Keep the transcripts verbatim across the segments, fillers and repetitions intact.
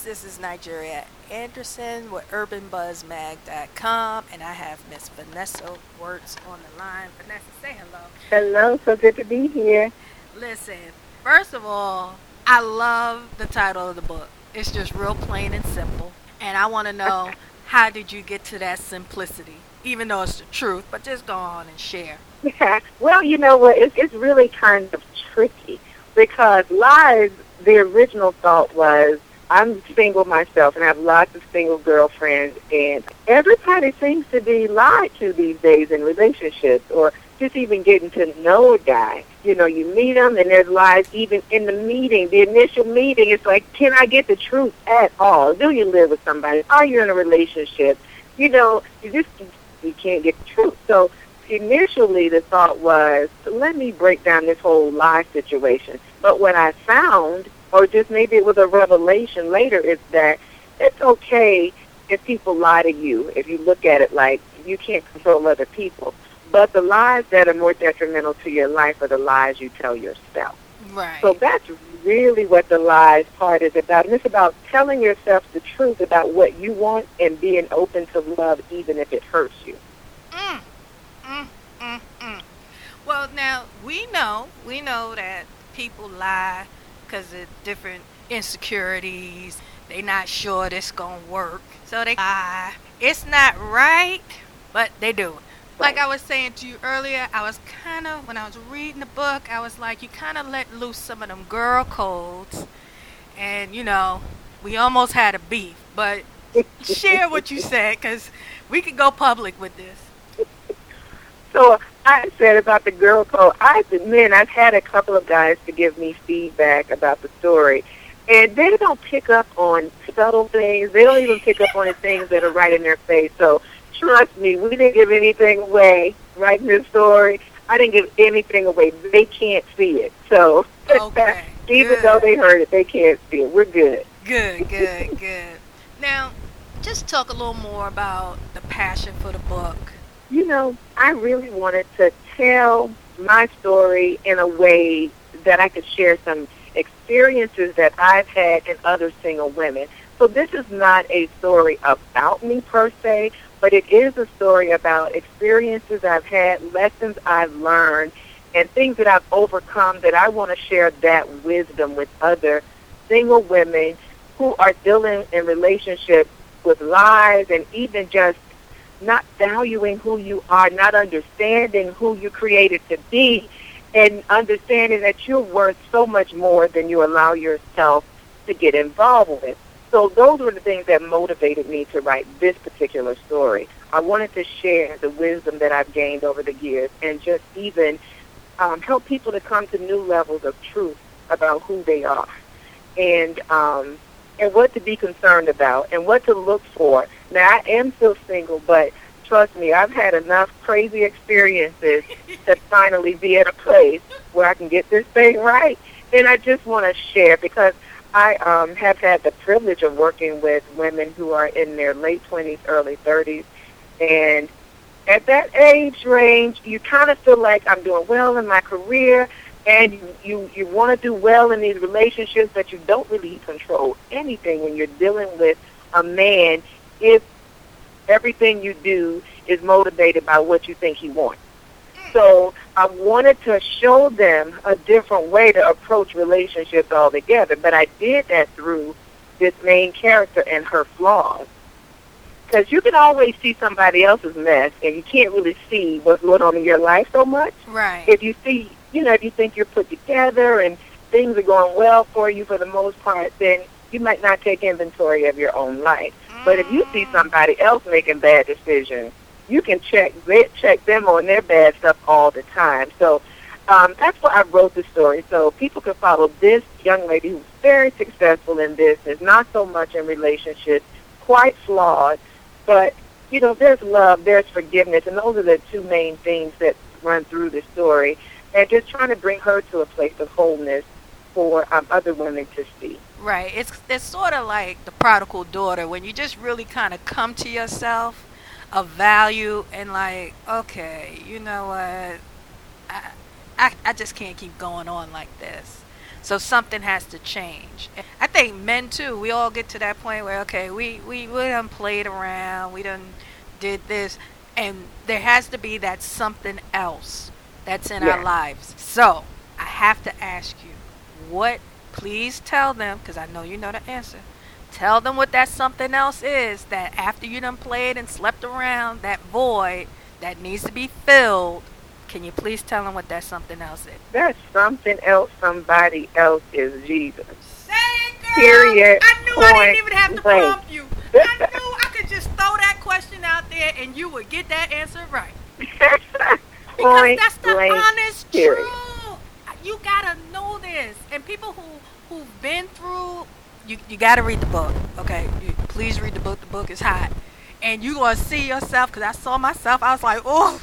This is Nigeria Anderson with urban buzz mag dot com, and I have Miss Vanessa Wertz on the line. Vanessa, say hello. Hello, so good to be here. Listen, first of all, I love the title of the book. It's just real plain and simple. And I want to know, how did you get to that simplicity? Even though it's the truth, but just go on and share. Yeah. Well, you know what? It's, it's really kind of tricky because lies, the original thought was, I'm single myself and I have lots of single girlfriends, and everybody seems to be lied to these days in relationships or just even getting to know a guy. You know, you meet them and there's lies even in the meeting, the initial meeting. It's like, can I get the truth at all? Do you live with somebody? Are you in a relationship? You know, you just you can't get the truth. So initially the thought was, let me break down this whole lie situation. But what I found, or just maybe it was a revelation later, is that it's okay if people lie to you, if you look at it like you can't control other people. But the lies that are more detrimental to your life are the lies you tell yourself. Right. So that's really what the lies part is about. And it's about telling yourself the truth about what you want and being open to love even if it hurts you. Mm, mm, mm, mm. Well, now, we know, we know that people lie because of different insecurities. They're not sure this going to work. So they lie. It's not right, but they do it. Like I was saying to you earlier, I was kind of, when I was reading the book, I was like, you kind of let loose some of them girl codes. And, you know, we almost had a beef. But share what you said, because we could go public with this. So I said about the girl code, I admit I've had a couple of guys to give me feedback about the story. And they don't pick up on subtle things. They don't even pick up on the things that are right in their face. So trust me, we didn't give anything away writing this story. I didn't give anything away. They can't see it. So okay, even good. though they heard it, they can't see it. We're good. Good, good, good. Now, just talk a little more about the passion for the book. You know, I really wanted to tell my story in a way that I could share some experiences that I've had in other single women. So this is not a story about me per se, but it is a story about experiences I've had, lessons I've learned, and things that I've overcome that I want to share that wisdom with other single women who are dealing in relationships with lies and even just not valuing who you are, not understanding who you created to be, and understanding that you're worth so much more than you allow yourself to get involved with. So those were the things that motivated me to write this particular story. I wanted to share the wisdom that I've gained over the years and just even um, help people to come to new levels of truth about who they are and um, and what to be concerned about and what to look for. Now, I am still single, but trust me, I've had enough crazy experiences to finally be at a place where I can get this thing right. And I just want to share because I um, have had the privilege of working with women who are in their late twenties, early thirties, and at that age range, you kind of feel like I'm doing well in my career, and you, you, you want to do well in these relationships, but you don't really control anything when you're dealing with a man if everything you do is motivated by what you think he wants. So I wanted to show them a different way to approach relationships altogether, but I did that through this main character and her flaws. Because you can always see somebody else's mess, and you can't really see what's going on in your life so much. Right. If you see, you know, if you think you're put together and things are going well for you for the most part, then you might not take inventory of your own life. Mm. But if you see somebody else making bad decisions, you can check check them on their bad stuff all the time. So um, that's why I wrote the story, so people can follow this young lady who's very successful in business, not so much in relationships, quite flawed, but, you know, there's love, there's forgiveness, and those are the two main things that run through the story, and just trying to bring her to a place of wholeness for um, other women to see. Right. It's, it's sort of like the prodigal daughter, when you just really kind of come to yourself of value and like, okay, you know what, I, I, I just can't keep going on like this. So something has to change. I think men too, we all get to that point where, okay, we, we, we done played around, we done did this, and there has to be that something else that's in Yes. our lives. So I have to ask you, what, please tell them, because I know you know the answer. Tell them what that something else is, that after you done played and slept around, that void that needs to be filled. Can you please tell them what that something else is? That something else, somebody else is Jesus. Say it, girl. Period. I knew I didn't even have to Point prompt you. I knew I could just throw that question out there and you would get that answer right. Because Point that's the blank, honest period. truth. You gotta know this. And people who, who've been through, you, you gotta read the book. Okay, you, please read the book. The book is hot. And you gonna see yourself, because I saw myself, I was like, oh,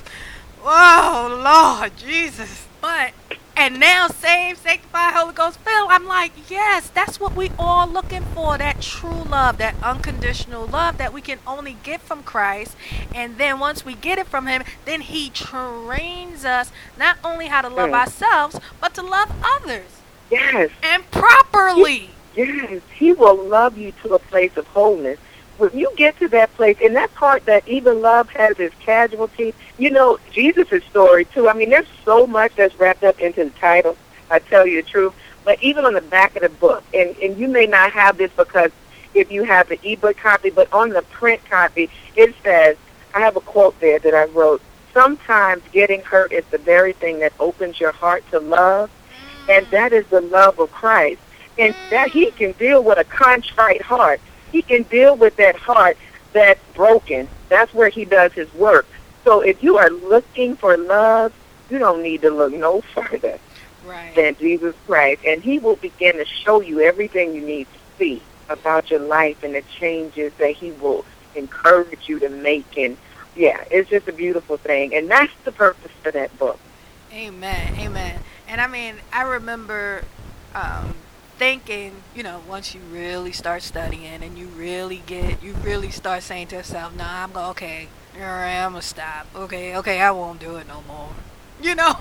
oh, Lord, Jesus. But, and now saved, sanctified, Holy Ghost filled, I'm like, yes, that's what we all looking for, that true love, that unconditional love that we can only get from Christ. And then once we get it from him, then he trains us not only how to love Mm. ourselves, but to love others. Yes. And properly. Yes, he will love you to a place of wholeness. When you get to that place, and that part that even love has its casualties, you know, Jesus' story, too. I mean, there's so much that's wrapped up into the title, I tell you the truth. But even on the back of the book, and, and you may not have this because if you have the ebook copy, but on the print copy, it says, I have a quote there that I wrote, sometimes getting hurt is the very thing that opens your heart to love, and that is the love of Christ. And that he can deal with a contrite heart. He can deal with that heart that's broken. That's where he does his work. So if you are looking for love, you don't need to look no further Right. than Jesus Christ. And he will begin to show you everything you need to see about your life and the changes that he will encourage you to make. And, yeah, it's just a beautiful thing. And that's the purpose for that book. Amen. Amen. And I mean, I remember um, thinking, you know, once you really start studying and you really get, you really start saying to yourself, nah, I'm going, okay, all right, I'm going to stop. Okay, okay, I won't do it no more. You know?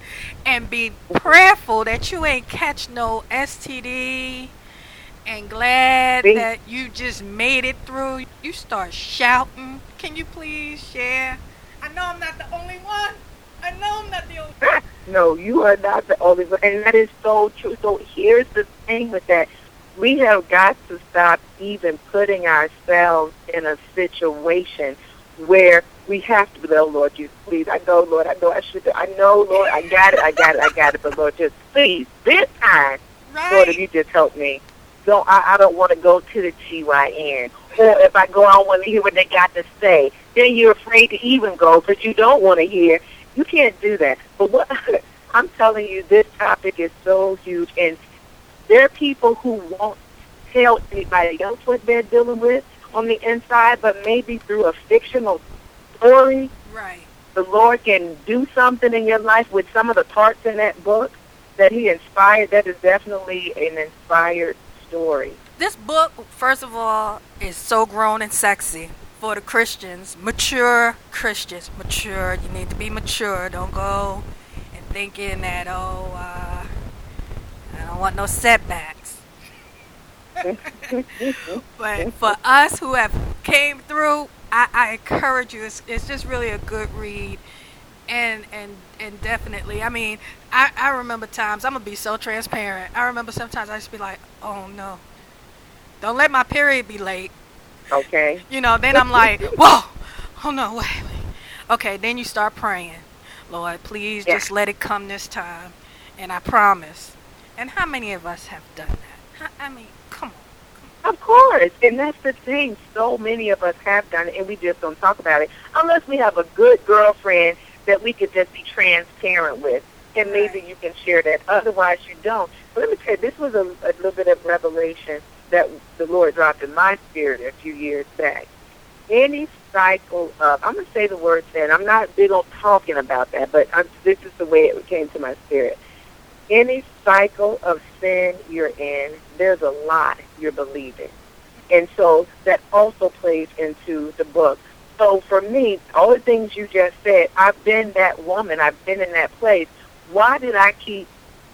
And be prayerful that you ain't catch no S T D, and glad See? that you just made it through. You start shouting. Can you please share? I know I'm not the only one. I know I'm not the only one. No, you are not the only one, and that is so true. So here's the thing with that. We have got to stop even putting ourselves in a situation where we have to be, oh, Lord, you please, I know, Lord, I know I should, I know, Lord, I got it, I got it, I got it, but Lord, just please, this time, Right. Lord, if you just help me. Don't, I, I don't want to go to the G Y N. Or if I go, I don't want to hear what they got to say. Then you're afraid to even go because you don't want to hear. You can't do that. But what I'm telling you, this topic is so huge, and there are people who won't tell anybody else what they're dealing with on the inside, but maybe through a fictional story, Right. the Lord can do something in your life with some of the parts in that book that he inspired. That is definitely an inspired story. This book, first of all, is so grown and sexy for the Christians, mature Christians. Mature, you need to be mature. Don't go and thinking that, oh, uh, I don't want no setbacks. But for us who have came through, I, I encourage you. It's, it's just really a good read. And and and definitely, I mean, I, I remember times, I'm going to be so transparent. I remember sometimes I used to be like, oh, no. Don't let my period be late. Okay. You know, then I'm like, whoa, oh, no, wait, wait. Okay, then you start praying. Lord, please Yeah. just let it come this time. And I promise. And how many of us have done that? I I mean, come on. Of course. And that's the thing. So many of us have done it, and we just don't talk about it. Unless we have a good girlfriend that we could just be transparent with. And maybe Right. you can share that. Otherwise, you don't. But let me tell you, this was a, a little bit of revelation that the Lord dropped in my spirit a few years back. Any cycle of, I'm going to say the word sin. I'm not big on talking about that, but I'm, this is the way it came to my spirit. Any cycle of sin you're in, there's a lie you're believing. And so that also plays into the book. So for me, all the things you just said, I've been that woman. I've been in that place. Why did I keep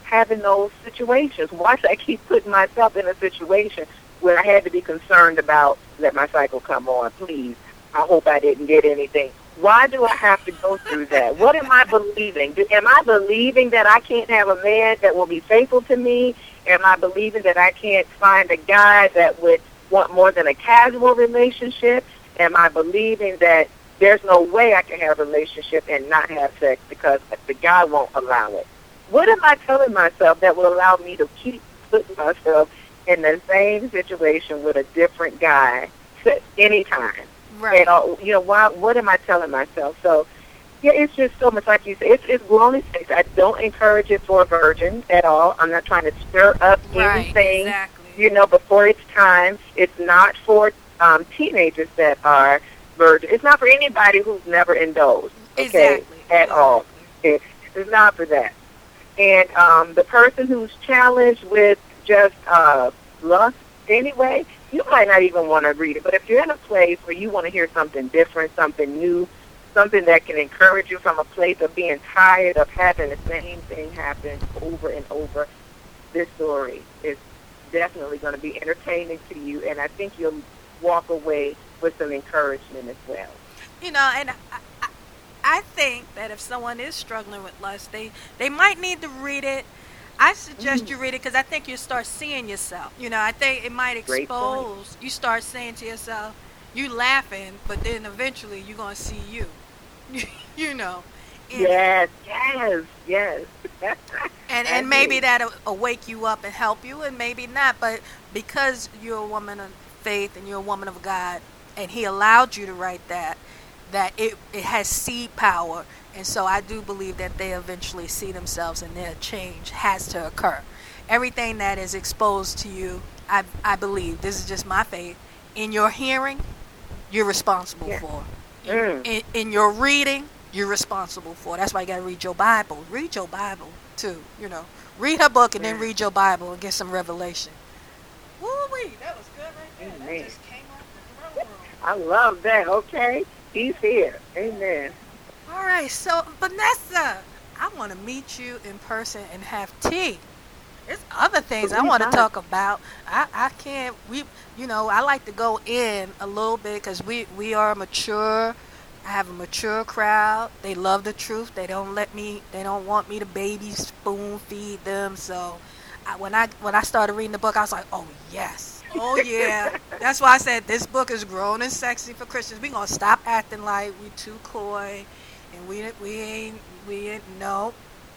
having those situations? Why should I keep putting myself in a situation where I had to be concerned about, let my cycle come on, please? I hope I didn't get anything. Why do I have to go through that? What am I believing? Do, am I believing that I can't have a man that will be faithful to me? Am I believing that I can't find a guy that would want more than a casual relationship? Am I believing that there's no way I can have a relationship and not have sex because the guy won't allow it? What am I telling myself that will allow me to keep putting myself in the same situation with a different guy anytime? Right. And, uh, you know, why, what am I telling myself? So, yeah, it's just so much, like you said, it's, it's grown sex. I don't encourage it for virgins at all. I'm not trying to stir up right, anything, exactly. you know, before it's time. It's not for um, teenagers that are virgins. It's not for anybody who's never indulged, okay, exactly. at exactly. all. It, it's not for that. And um, the person who's challenged with just uh, lust anyway, you might not even want to read it. But if you're in a place where you want to hear something different, something new, something that can encourage you from a place of being tired of having the same thing happen over and over, this story is definitely going to be entertaining to you, and I think you'll walk away with some encouragement as well. You know, and I, I, I think that if someone is struggling with lust, they, they might need to read it. I suggest mm. you read it because I think you start seeing yourself. You know, I think it might expose. You start saying to yourself, you laughing, but then eventually you're going to see you. you know. And, yes, yes, yes. and and maybe that'll wake you up and help you, and maybe not. But because you're a woman of faith and you're a woman of God, and He allowed you to write that, that it, it has seed power. And so I do believe that they eventually see themselves and their change has to occur. Everything that is exposed to you, I I believe, this is just my faith, in your hearing, you're responsible yeah. for. Mm. In, in your reading, you're responsible for. That's why you got to read your Bible. Read your Bible, too, you know. Read her book and yeah. then read your Bible and get some revelation. Woo-wee, that was good right there. Amen. That just came out the throne room. I love that, okay? He's here. Amen. All right, so Vanessa, I want to meet you in person and have tea. There's other things I want to talk about. I, I can't, we, you know, I like to go in a little bit because we, we are mature. I have a mature crowd. They love the truth. They don't let me, they don't want me to baby spoon feed them. So I, when I when I started reading the book, I was like, oh, yes. Oh, yeah. That's why I said this book is grown and sexy for Christians. We're going to stop acting like we too coy. And we we ain't we ain't no.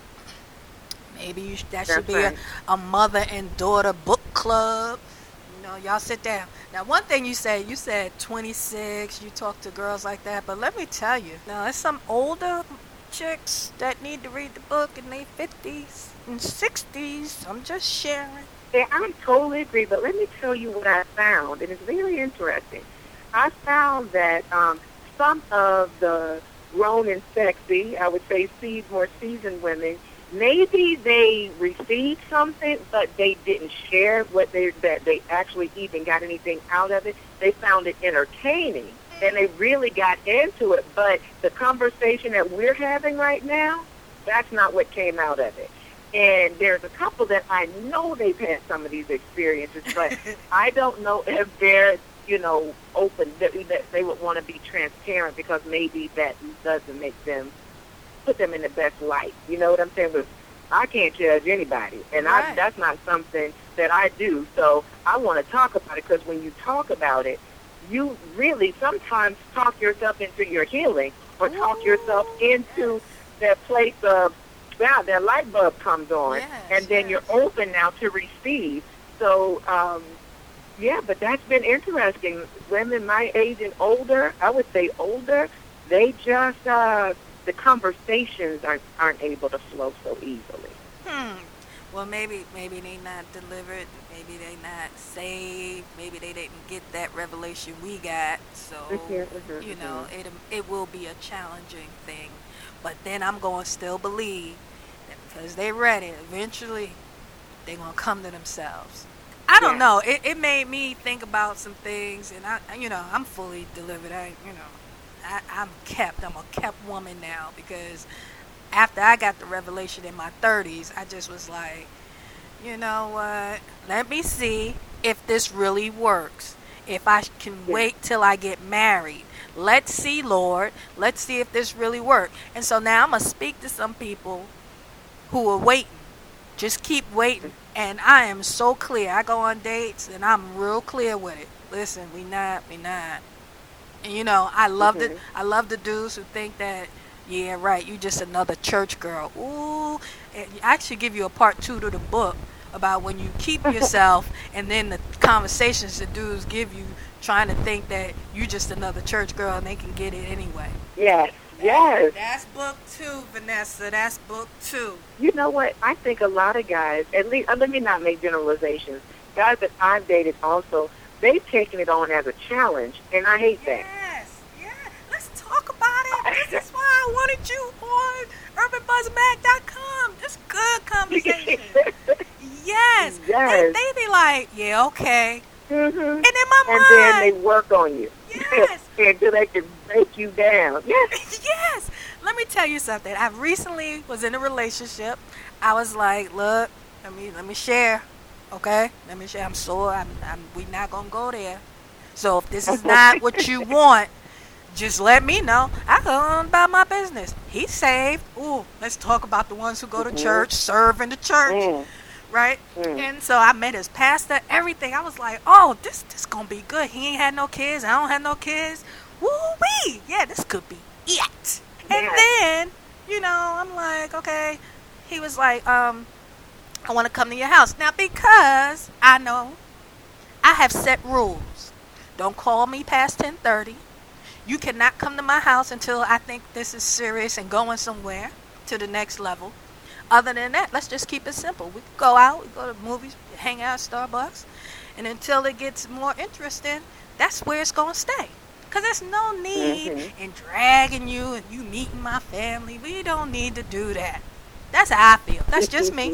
Maybe you sh- that That's should be right. a, a mother and daughter book club. You know, y'all sit down. Now, one thing you said, you said twenty-six. You talk to girls like that, but let me tell you, now there's some older chicks that need to read the book in their fifties and sixties. I'm just sharing. Yeah, I totally agree. But let me tell you what I found, and it's very interesting. I found that um, some of the grown and sexy, I would say seed, more seasoned women, maybe they received something, but they didn't share what they that they actually even got anything out of it. They found it entertaining, and they really got into it. But the conversation that we're having right now, that's not what came out of it. And there's a couple that I know they've had some of these experiences, but I don't know if they're you know, open, that, that they would want to be transparent because maybe that doesn't make them, put them in the best light. You know what I'm saying? But I can't judge anybody, and right. I, that's not something that I do. So I want to talk about it because when you talk about it, you really sometimes talk yourself into your healing or talk Ooh, yourself into yes. that place of, wow, that light bulb comes on, yes, and then yes. you're open now to receive. So, um, yeah, but that's been interesting. Women my age and older, I would say older, they just, uh, the conversations aren't, aren't able to flow so easily. Hmm. Well, maybe maybe they not delivered. Maybe they not saved. Maybe they didn't get that revelation we got. So, Mm-hmm, mm-hmm, you know, mm-hmm. it it will be a challenging thing. But then I'm going to still believe that because they read it, eventually they're going to come to themselves. I don't Yeah. know. It it made me think about some things, and I, you know, I'm fully delivered. I, you know, I, I'm kept. I'm a kept woman now because after I got the revelation in my thirties, I just was like, you know what? Let me see if this really works. If I can Yeah. wait till I get married. Let's see, Lord. Let's see if this really works. And so now I'm going to speak to some people who are waiting. Just keep waiting. And I am so clear. I go on dates and I'm real clear with it. Listen, we not, we not. And you know, I love Mhm. the I love the dudes who think that, yeah, right, you just another church girl. Ooh, and I actually give you a part two to the book about when you keep yourself, and then the conversations the dudes give you, trying to think that you just another church girl and they can get it anyway. Yes, yes. That's book two, Vanessa. That's book two. You know what? I think a lot of guys, at least, uh, let me not make generalizations. Guys that I've dated also, they've taken it on as a challenge, and I hate that. Yes, yeah. Let's talk about it. This is why I wanted you on urban buzz mag dot com. It's good conversation. Yes. Yes. They, they be like, yeah, okay. Mm-hmm. And in my And mind, then they work on you. Yes. Until they can break you down. Yes. yes. Let me tell you something. I recently was in a relationship. I was like, look, let me let me share. Okay? Let me share. I'm sore. I'm, I'm we not gonna go there. So if this is not what you want, just let me know. I go on about my business. He's saved. Ooh, let's talk about the ones who go to Mhm. church, serve in the church. Mm. Right? Mm. And so I met his pastor, everything. I was like, oh, this this gonna be good. He ain't had no kids. I don't have no kids. Woo-wee. Yeah, this could be it. And Yeah. then, you know, I'm like, okay. He was like, um, I want to come to your house. Now, because I know I have set rules. Don't call me past ten thirty. You cannot come to my house until I think this is serious and going somewhere to the next level. Other than that, let's just keep it simple. We go out, we go to movies, hang out at Starbucks, and until it gets more interesting, that's where it's going to stay. Because there's no need Mhm. in dragging you and you meeting my family. We don't need to do that. That's how I feel. That's just me.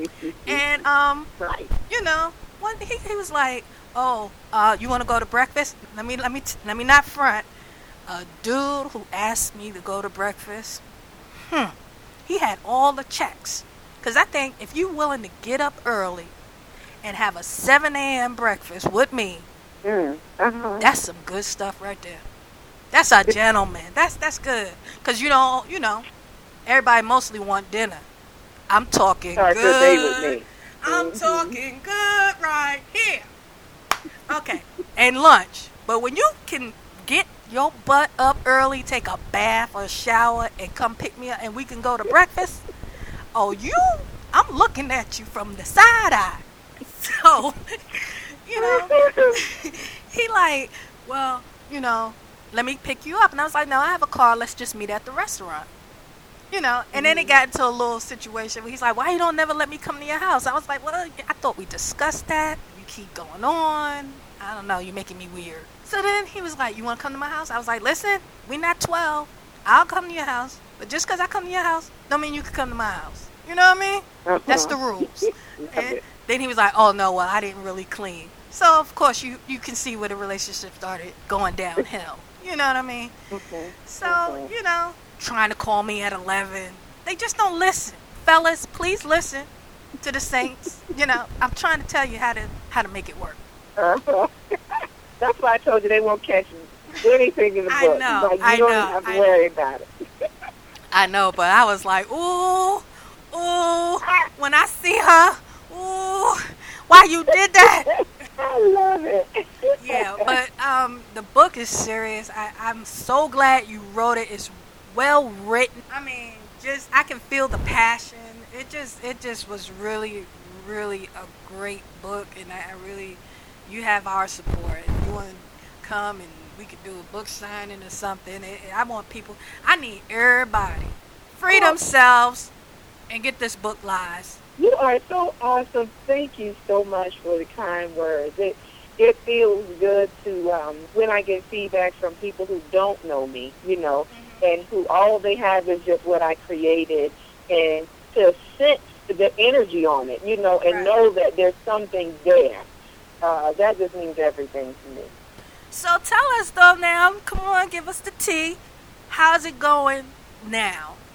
And, um, Right. you know, one he, he was like, oh, uh, you want to go to breakfast? Let me, let me, t- let me not front. A dude who asked me to go to breakfast, hmm. He had all the checks. Because I think if you're willing to get up early and have a seven a.m. breakfast with me, Mm. Uh-huh. that's some good stuff right there. That's a gentleman. That's that's good. Because, you know, you know, everybody mostly want dinner. I'm talking Start your day with good. me. I'm Mhm. talking good right here. Okay. And lunch. But when you can get your butt up early, take a bath or a shower, and come pick me up, and we can go to breakfast. Oh, you, I'm looking at you from the side eye. So, you know, he like, well, you know, let me pick you up. And I was like, no, I have a car. Let's just meet at the restaurant. You know, and then it got into a little situation where he's like, why you don't never let me come to your house? I was like, well, I thought we discussed that. You keep going on. I don't know. You're making me weird. So then he was like, you want to come to my house? I was like, listen, we're not twelve. I'll come to your house. But just because I come to your house, don't mean you can come to my house. You know what I mean? Uh-huh. That's the rules. Love And it. then he was like, oh, no, well, I didn't really clean. So, of course, you, you can see where the relationship started going downhill. You know what I mean? Mhm. So, Mhm. you know, trying to call me at eleven. They just don't listen. Fellas, please listen to the saints. You know, I'm trying to tell you how to how to make it work. Uh-huh. That's why I told you they won't catch anything in the I book. know, Like, you I don't know, even have to I worry about it. I know, but I was like, ooh, ooh, when I see her, ooh, why you did that? I love it. Yeah, but um, the book is serious. I, I'm so glad you wrote it. It's well written. I mean, just I can feel the passion. It just it just was really, really a great book, and I, I really, you have our support. If you want to come and we could do a book signing or something, it, I want people. I need everybody free themselves and get this book live. You are so awesome. Thank you so much for the kind words. It it feels good to um, when I get feedback from people who don't know me, you know, and who all they have is just what I created, and to sense the energy on it, you know, and Right. know that there's something there. Uh, that just means everything to me. So tell us though now, come on, give us the tea. How's it going now?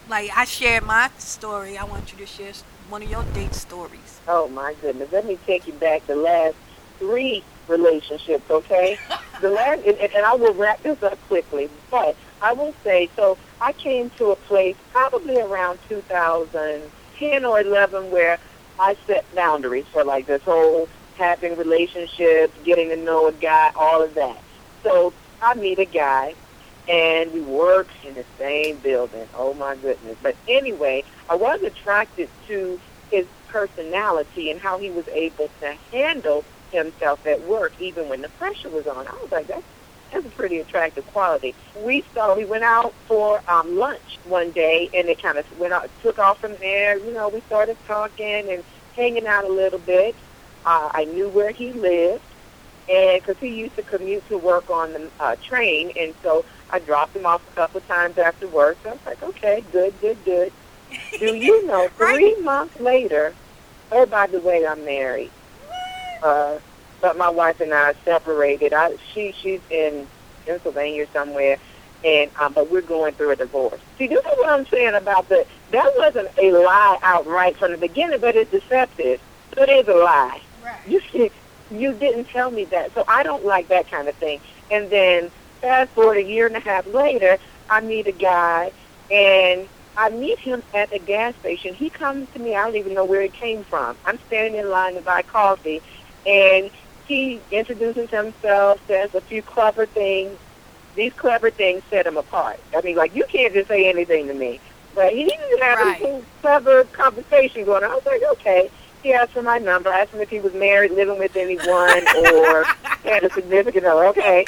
Like I shared my story. I want you to share one of your date stories. Oh my goodness. Let me take you back the last three relationships, okay? The last, and, and I will wrap this up quickly, but I will say, so I came to a place probably around two thousand ten or eleven where I set boundaries for like this whole having relationships, getting to know a guy, all of that. So I meet a guy, and we work in the same building. Oh, my goodness. But anyway, I was attracted to his personality and how he was able to handle himself at work, even when the pressure was on. I was like, that's, that's a pretty attractive quality. We saw, we went out for um, lunch one day, and it kind of went out, took off from there. You know, we started talking and hanging out a little bit. Uh, I knew where he lived, and because he used to commute to work on the uh, train, and so I dropped him off a couple of times after work. So I was like, okay, good, good, good. Do you know, three Right. months later, oh, by the way, I'm married. Uh, but my wife and I are separated. I, she, she's in Pennsylvania somewhere, and um, but we're going through a divorce. See, this is what I'm saying about the, that wasn't a lie outright from the beginning, but it's deceptive. So it is a lie. Right. You see, you didn't tell me that, so I don't like that kind of thing. And then fast forward a year and a half later, I meet a guy, and I meet him at a gas station. He comes to me. I don't even know where he came from. I'm standing in line to buy coffee, and he introduces himself, says a few clever things. These clever things set him apart. I mean, like, you can't just say anything to me. But he didn't have Right. any clever conversation going on. I was like, okay. He asked for my number. I asked him if he was married, living with anyone, or had a significant other. Okay.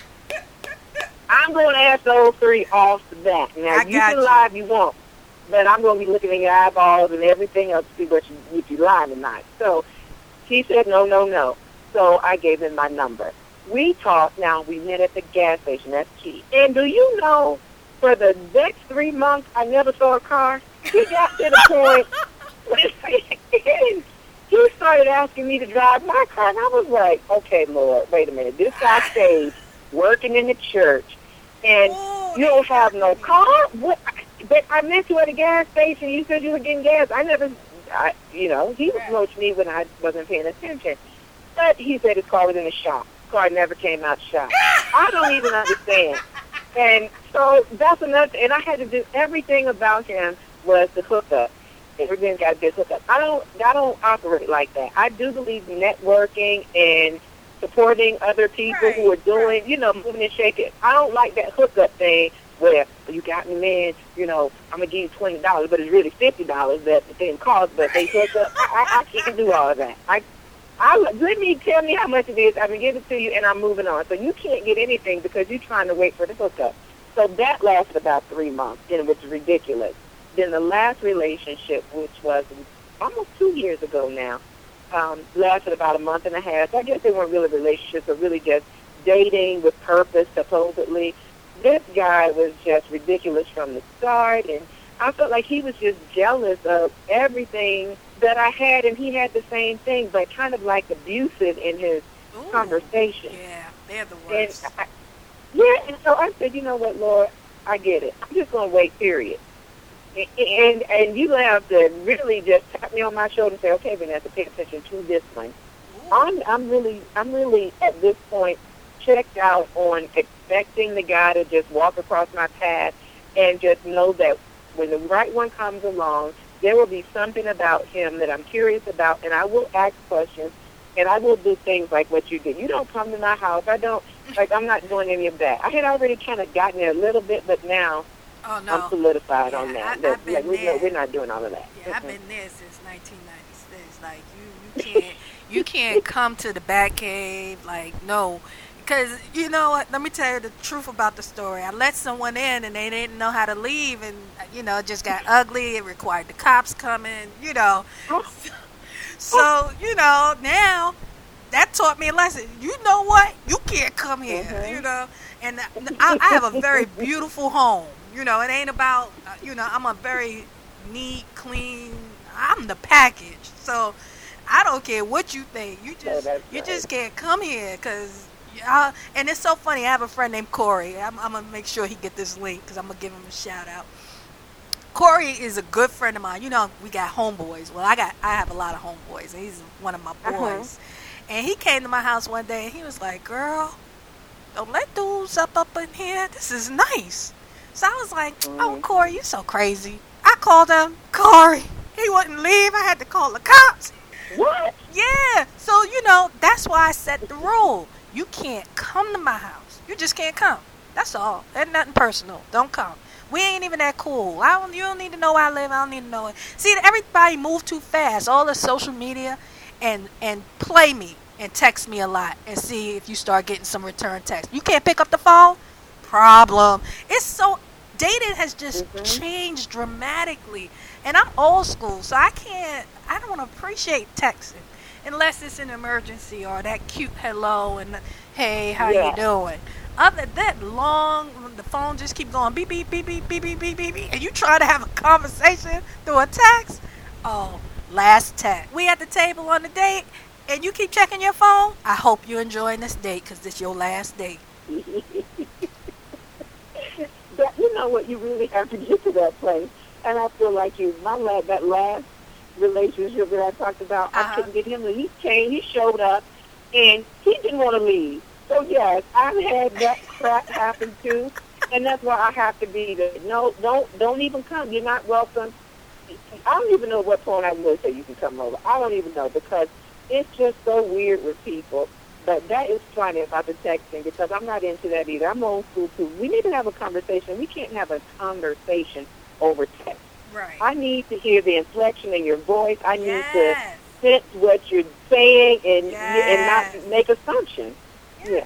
I'm going to ask those three off the bat. Now, I you got can you. lie if you want, but I'm going to be looking in your eyeballs and everything else to see what you, if you lied or not. So he said, no, no, no. So I gave him my number. We talked. Now, we met at the gas station. That's key. And do you know, for the next three months, I never saw a car. He got to the point where he started asking me to drive my car, and I was like, okay, Lord, wait a minute. This guy stayed working in the church, and Ooh, you don't have no car? What? But I met you at a gas station. You said you were getting gas. I never, I, you know, he approached me when I wasn't paying attention. But he said his car was in the shop. His car never came out the shop. I don't even understand. And so that's another, and I had to do everything about him was the hookup. Everything's got to be a hookup. I don't, I don't operate like that. I do believe in networking and supporting other people Right, who are doing, right. you know, moving and shaking. I don't like that hookup thing where you got me, man, you know, I'm going to give you twenty dollars, but it's really fifty dollars that the thing costs, but they hook up. I, I can't do all of that. I, I, let me tell me how much it is. I'm going to give it to you, and I'm moving on. So you can't get anything because you're trying to wait for the hookup. So that lasted about three months, and it was ridiculous. Then the last relationship, which was almost two years ago now, um, lasted about a month and a half. I guess they weren't really relationships, but really just dating with purpose, supposedly. This guy was just ridiculous from the start, and I felt like he was just jealous of everything that I had, and he had the same thing, but kind of like abusive in his Ooh. conversation. Yeah, they're the And worst. I, yeah, and so I said, you know what, Lord, I get it. I'm just going to wait, period. And, and and you have to really just tap me on my shoulder and say, okay, Vanessa, pay attention to this one. Ooh. I'm I'm really I'm really at this point checked out on expecting the guy to just walk across my path and just know that when the right one comes along, there will be something about him that I'm curious about, and I will ask questions, and I will do things like what you did. You don't come to my house. I don't, like, I'm not doing any of that. I had already kind of gotten there a little bit, but now Oh, no. I'm solidified Yeah, on that. I- that I've been like, we, no, there. we're not doing all of that. Yeah, I've Mm-mm. been there since nineteen ninety-six. Like you, you can't, you can't come to the Batcave. Like no, because you know what? Let me tell you the truth about the story. I let someone in and they didn't know how to leave, and you know, it just got ugly. It required the cops coming. You know, so you know now that taught me a lesson. You know what? You can't come here. Mhm. You know, and I, I have a very beautiful home. You know, it ain't about, uh, you know, I'm a very neat, clean, I'm the package. So I don't care what you think. You just, that's you right. just can't come here because, uh, and it's so funny. I have a friend named Corey. I'm, I'm going to make sure he get this link because I'm going to give him a shout out. Corey is a good friend of mine. You know, we got homeboys. Well, I got I have a lot of homeboys, and he's one of my boys. Uh-huh. And he came to my house one day, and he was like, "Girl, don't let dudes up up in here. This is nice." So I was like, "Oh, Mhm. Corey, you so crazy." I called him. Corey, he wouldn't leave. I had to call the cops. What? Yeah. So, you know, that's why I set the rule. You can't come to my house. You just can't come. That's all. Ain't nothing personal. Don't come. We ain't even that cool. I don't, you don't need to know where I live. I don't need to know it. See, everybody move too fast. All the social media and and play me and text me a lot and see if you start getting some return text. You can't pick up the phone? Problem. It's so, dating has just Mhm. changed dramatically. And I'm old school, so I can't, I don't appreciate texting unless it's an emergency or that cute hello and hey, how Yeah. you doing? Other than that, long, the phone just keep going beep, beep, beep, beep, beep, beep, beep, beep, beep, and you try to have a conversation through a text. Oh, last text. We at the table on the date, and you keep checking your phone. I hope you're enjoying this date because this your last date. But you know what? You really have to get to that place. And I feel like you, my la- that last relationship that I talked about, I Uh-huh. couldn't get him. He came, he showed up, and he didn't want to leave. So yes, I've had that crap happen too, and that's why I have to be the no, don't, don't even come. You're not welcome. I don't even know what point I would say you can come over. I don't even know because it's just so weird with people. But that is funny about the texting because I'm not into that either. I'm old school too. We need to have a conversation. We can't have a conversation over text. Right. I need to hear the inflection in your voice. I need Yes. to sense what you're saying and Yes. and not make assumptions. Yeah.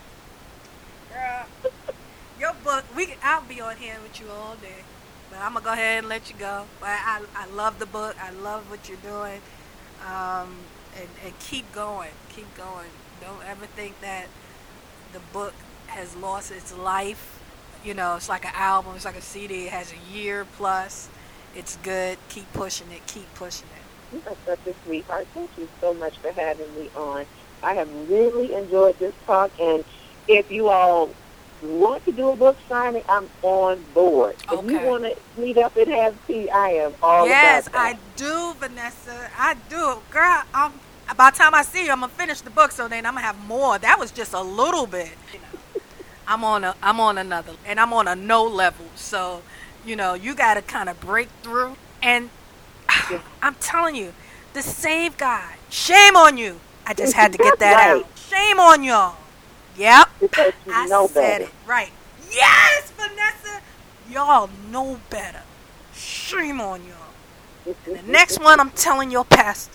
Girl, your book, we I'll be on here with you all day. But I'm going to go ahead and let you go. But I, I love the book. I love what you're doing. Um, and, and keep going. Keep going. Don't ever think that the book has lost its life. You know, it's like an album. It's like a C D. It has a year plus. It's good. Keep pushing it. Keep pushing it. You are such a sweetheart. Thank you so much for having me on. I have really enjoyed this talk, and if you all want to do a book signing, I'm on board. If you Okay. want to meet up and have tea, I am all Yes, about that. I do, Vanessa. I do. Girl, I'm, by the time I see you, I'm going to finish the book, so then I'm going to have more. That was just a little bit. You know, I'm on a, I'm on another, and I'm on a no level. So, you know, you got to kind of break through. And Yeah. I'm telling you, the Save Guide, shame on you. I just had to get that Right. out. Shame on y'all. Yep. Because you I know said better. it. Right. Yes, Vanessa. Y'all know better. Shame on y'all. And the next one, I'm telling your pastor.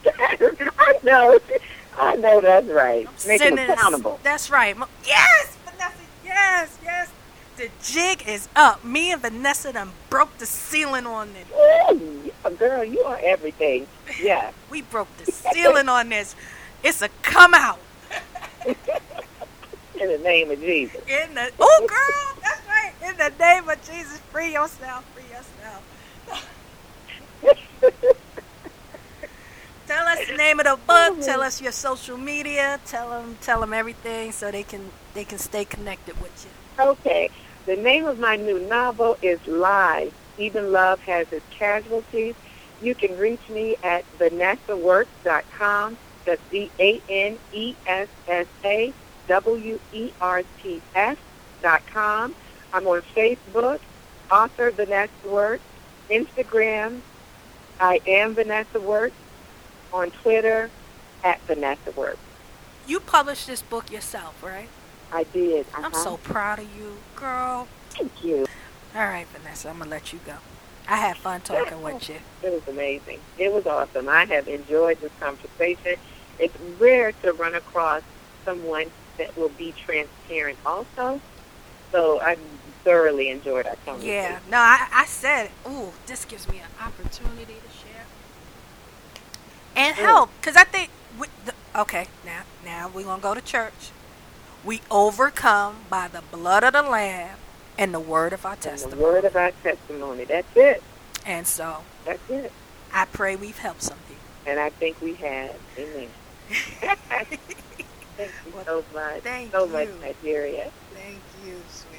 I know. I know that's right. Make him Sending- accountable. That's right. Yes, Vanessa. Yes, yes. The jig is up. Me and Vanessa done broke the ceiling on this. Oh, yeah, girl, you are everything. Yeah. We broke the ceiling on this. It's a come out. In the name of Jesus. In the oh, girl, that's right. In the name of Jesus, free yourself. Free yourself. Tell us the name of the book. Tell us your social media. Tell them, tell them everything so they can they can stay connected with you. Okay. The name of my new novel is Lies. Even Love Has Its Casualties. You can reach me at vanessa works dot com. That's V A N E S S A W E R T S dot com. I'm on Facebook, author Vanessa Works. Instagram, I am Vanessa Works. On Twitter, at Vanessa Works. You published this book yourself, right? I did. I'm Uh-huh. so proud of you, girl. Thank you. All right, Vanessa, I'm gonna let you go. I had fun talking with you. It was amazing. It was awesome. I have enjoyed this conversation. It's rare to run across someone that will be transparent also. So I thoroughly enjoyed our conversation. Yeah, no, I, I said, ooh, this gives me an opportunity to share and help, because I think, we, the, okay, now, now we're going to go to church. We overcome by the blood of the Lamb and the word of our And testimony. the word of our testimony. That's it. And so, That's it. I pray we've helped some people. And I think we have. Amen. Thank you Well, so much. thank so much, you. Nigeria. Thank you, sweetie.